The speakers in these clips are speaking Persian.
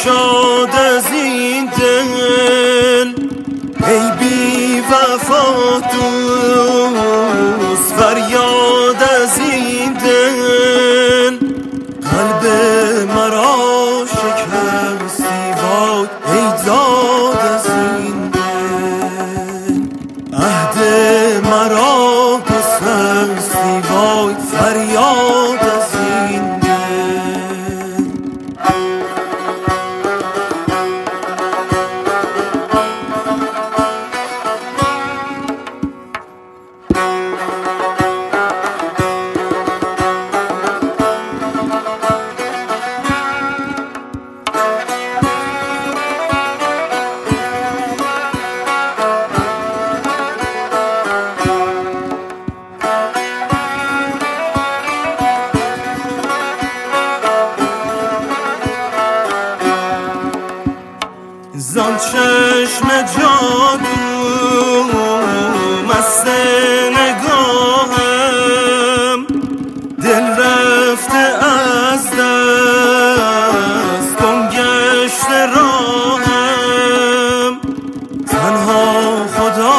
شاد از این دل ای بی وفا دوست، فریاد از این دل قلب مرا شکستی وای ای داد از این دل، عهد مرا گسستی وای فریاد از این دل. زان چشم جادو مست نگاهم، دل رفته از دست گم گشته راهم، تنها خدا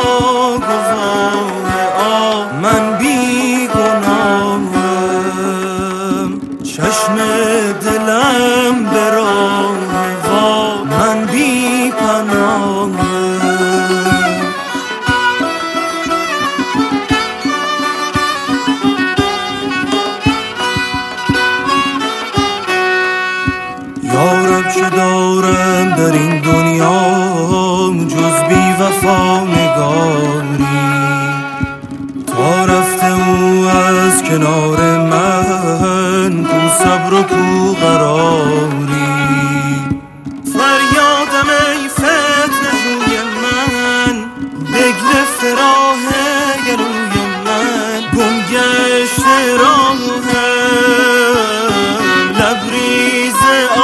گواه من بی گناهم، چشم دلم به راه من بی پناهم. یارب چه دارم در این دنیا جز بی وفا نگاری، تا رفته او از کنار من کو صبر و کو قراری، فریادم ای فتنه جوی من بگرفته راه گلوی من، گم گشته راهم لبریز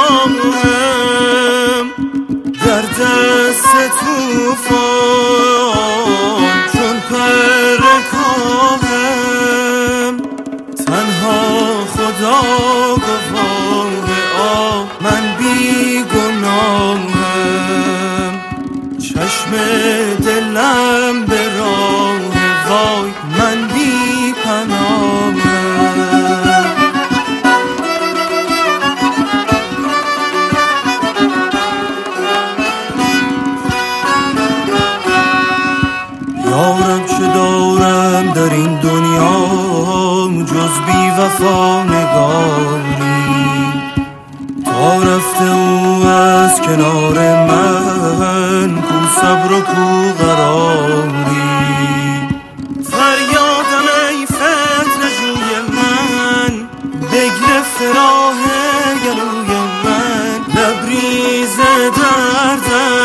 آهم، در دست توفان چون پر کاهم، تنها خدا گواه من بی گناهم، چشم دلم به راه وای من بی پناهم. یارب چه دارم در این دنیا جز بی وفا نگاری، تا رفته او از کنار من کو صبر و کو قراری، فریادم ای فتنه جوی من بگرفته راه گلوی من، لبریز دردم